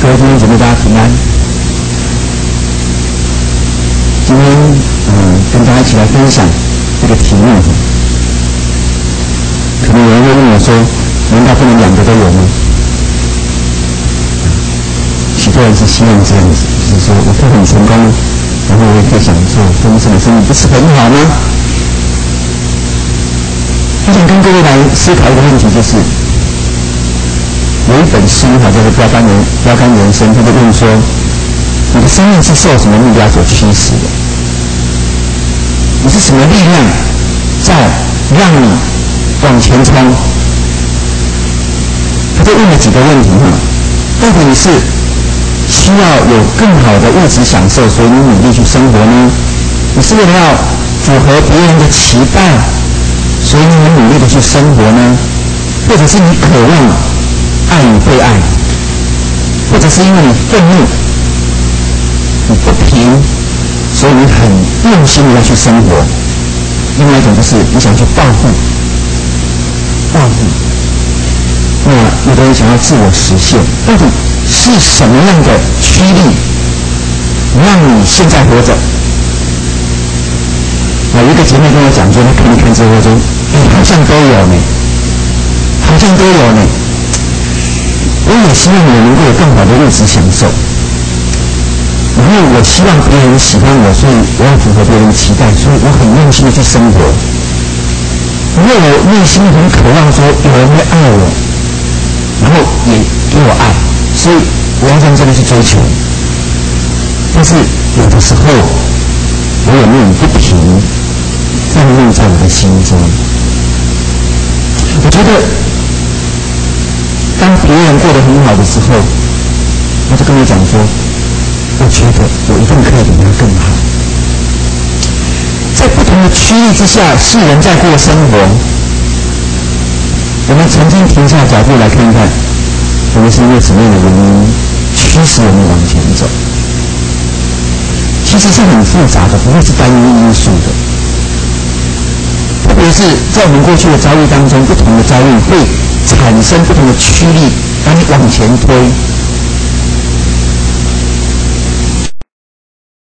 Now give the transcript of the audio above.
各位弟兄姊妹，大家平安。今天跟大家一起来分享这个题目。可能有人会问我说：“难道不能两个都有吗？”许多人是希望这样子，就是说我可以很成功，然后我也可以享受丰盛的生活，不是很好吗？我想跟各位来思考一个问题，就是有一本书叫做《标杆人生》，他就问说：你的生命是受什么目标所驱使的？你是什么力量在让你往前冲？他就问了几个问题到底你是需要有更好的物质享受，所以你努力去生活呢？你是为了要符合别人的期待，所以你很努力的去生活呢？或者是你渴望爱与被爱，或者是因为你愤怒、你不平，所以你很用心的要去生活？另外一种就是你想去报复。那有的人想要自我实现，到底是什么样的驱力让你现在活着？有一个姐妹跟我讲说，她看一看之后说：“好像都有呢，好像都有呢。”我也希望我能够有更好的物质享受，然后我希望别人喜欢我，所以我要符合别人的期待，所以我很用心的去生活。因为我内心很渴望说有人会爱我，然后也给我爱，所以我要认真的去追求。但是有的时候我有那种不平放入在我的心中。我觉得当别人过得很好的时候，他就跟我讲说，我觉得我一定可以比他更好。在不同的区域之下，世人在过生活，我们曾经停下脚步来看看，我们是因为什么样的原因驱使我们往前走？其实是很复杂的，不会是单一因素的。特别是在我们过去的遭遇当中，不同的遭遇会产生不同的驱力，把你往前推。